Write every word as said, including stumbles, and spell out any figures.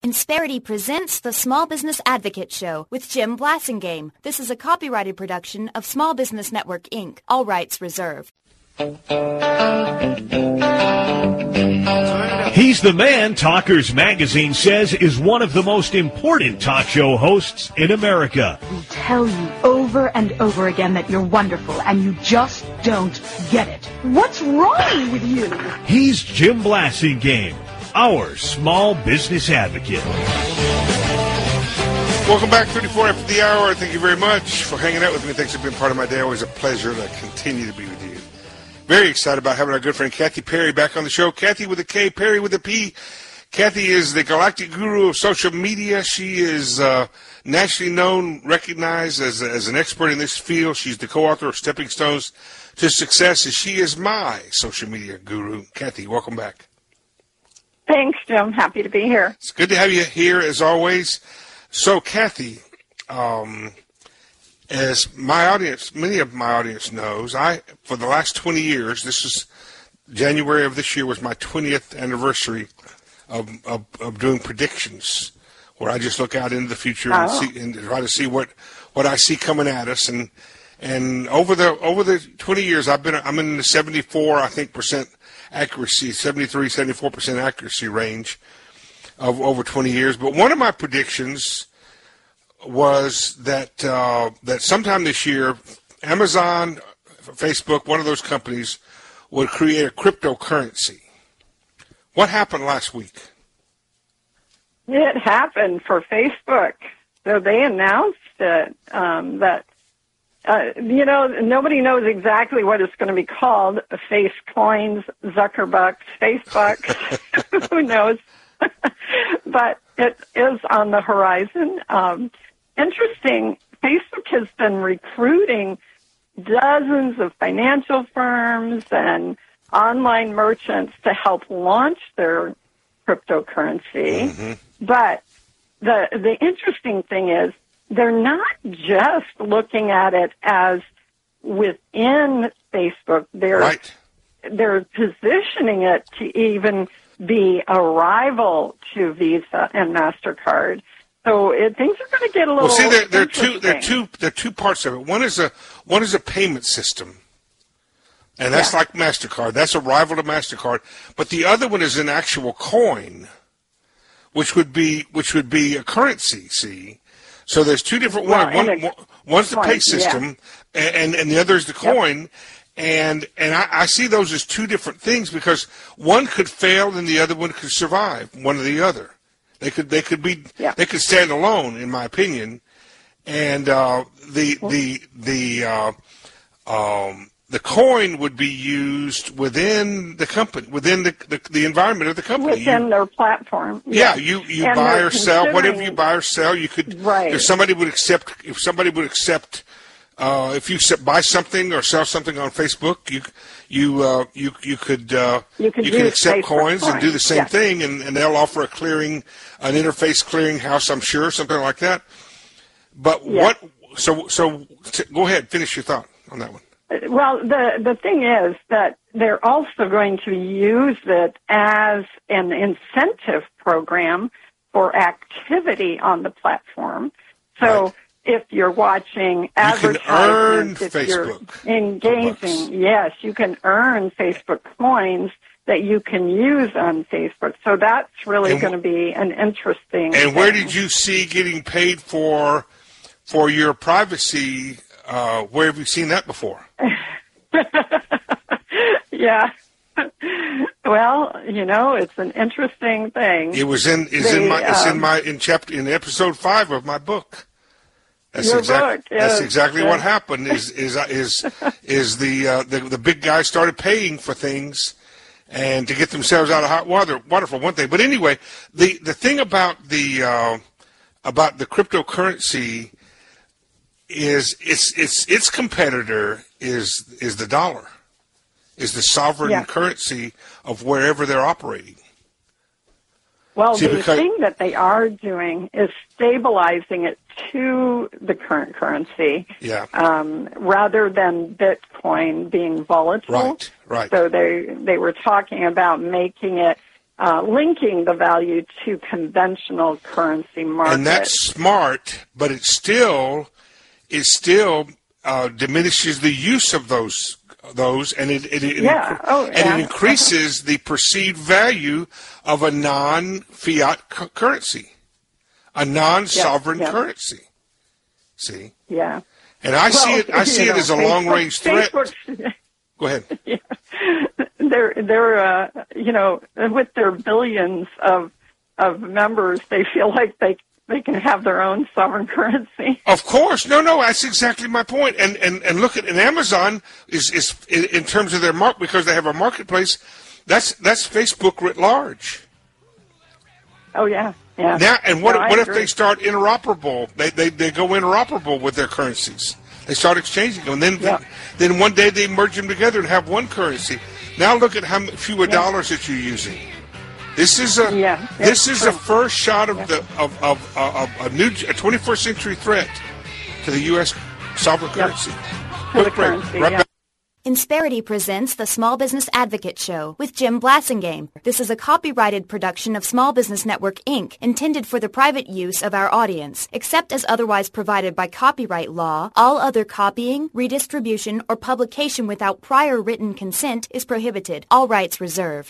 Insperity presents the Small Business Advocate Show with Jim Blasingame. This is a copyrighted production of Small Business Network, Incorporated. All rights reserved. He's the man Talkers Magazine says is one of the most important talk show hosts in America. We tell you over and over again that you're wonderful, and you just don't get it. What's wrong with you? He's Jim Blasingame, our small business advocate. Welcome back, thirty-four after the hour. Thank you very much for hanging out with me. Thanks for being part of my day. Always a pleasure to continue to be with you. Very excited about having our good friend Kathy Perry back on the show. Kathy with a K, Perry with a P. Kathy is the galactic guru of social media. She is uh, nationally known, recognized as, as an expert in this field. She's the co-author of Stepping Stones to Success, and she is my social media guru. Kathy, welcome back. Thanks, Jim. Happy to be here. It's good to have you here, as always. So, Kathy, um, as my audience, many of my audience knows, I, for the last twenty years, this is January of this year was my twentieth anniversary of, of, of doing predictions, where I just look out into the future and, oh. see, and try to see what, what I see coming at us. And and over the over the twenty years, I've been I'm in the seventy-four, I think, percent accuracy, seventy-three, seventy-four percent accuracy range of over twenty years. But one of my predictions was that uh, that sometime this year, Amazon, Facebook, one of those companies, would create a cryptocurrency. What happened last week? It happened for Facebook. So they announced it, um, that, uh, you know, nobody knows exactly what it's going to be called. Face coins, Zuckerbucks, Facebucks, who knows? But it is on the horizon. Um, Interesting, Facebook has been recruiting dozens of financial firms and online merchants to help launch their cryptocurrency. Mm-hmm. But the the interesting thing is they're not just looking at it as within Facebook. They're, right. they're positioning it to even be a rival to Visa and MasterCard. So it, things are going to get a little. Well, see, there, there are two. There are two. There are two parts of it. One is a one is a payment system, and that's yeah. like MasterCard. That's a rival to MasterCard. But the other one is an actual coin, which would be which would be a currency. See, so there's two different well, ones. One, one one's the coin, pay system, yeah. and and the other is the coin. Yep. And and I, I see those as two different things because one could fail and the other one could survive. One or the other. They could they could be yeah. they could stand alone, in my opinion, and uh, the the the uh, um, the coin would be used within the company, within the the, the environment of the company, within you, their platform. Yeah, yeah you you and buy or sell whatever you buy or sell. You could right. if somebody would accept if somebody would accept. Uh, if you buy something or sell something on Facebook, you you uh, you you could uh, you, you can accept coins, coins and do the same yes. thing, and, and they'll offer a clearing, an interface clearing house, I'm sure, something like that. But yes. what? So so t- go ahead, finish your thought on that one. Well, the the thing is that they're also going to use it as an incentive program for activity on the platform. So. Right. If you're watching advertisements, if Facebook you're engaging, yes, you can earn Facebook coins that you can use on Facebook. So that's really going to be an interesting And thing. Where did you see getting paid for for your privacy? Uh, where have you seen that before? Yeah. Well, you know, it's an interesting thing. It was in is in my it's um, in my in chapter in episode five of my book. That's Your exactly book, yes, that's exactly yes. what happened. Is is is is the, uh, the the big guys started paying for things, and to get themselves out of hot water. Water for one thing, but anyway, the, the thing about the uh, about the cryptocurrency is its its its competitor is is the dollar, is the sovereign yeah. currency of wherever they're operating. Well, See, the because, thing that they are doing is stabilizing it to the current currency, yeah. um, rather than Bitcoin being volatile. Right, right. So they they were talking about making it uh, linking the value to conventional currency markets. And that's smart, but it still it still uh, diminishes the use of those those, and it, it, it yeah. incre- oh, and yeah. it increases the perceived value of a non-fiat cu- currency, a non-sovereign yeah, yeah. currency. See? Yeah. And I well, see it. I see you it know, as a Facebook, long-range threat. Facebook, Go ahead. Yeah. They're they're uh, you know, with their billions of of members, they feel like they they can have their own sovereign currency. Of course, no, no, that's exactly my point. And and and look at and Amazon is is in, in terms of their mark because they have a marketplace. That's that's Facebook writ large. Oh yeah, yeah. Now, and what No, I what if agree. they start interoperable? They they they go interoperable with their currencies. They start exchanging them, and then Yeah. then one day they merge them together and have one currency. Now look at how fewer Yeah. dollars that you're using. This is a Yeah, this yeah, is true. the first shot of Yeah. the of, of, of a new a twenty-first century threat to the U S sovereign Yeah. currency. To the Quick break. currency, Right yeah. back. Insperity presents the Small Business Advocate Show with Jim Blassingame. This is a copyrighted production of Small Business Network, Incorporated, intended for the private use of our audience. Except as otherwise provided by copyright law, all other copying, redistribution, or publication without prior written consent is prohibited. All rights reserved.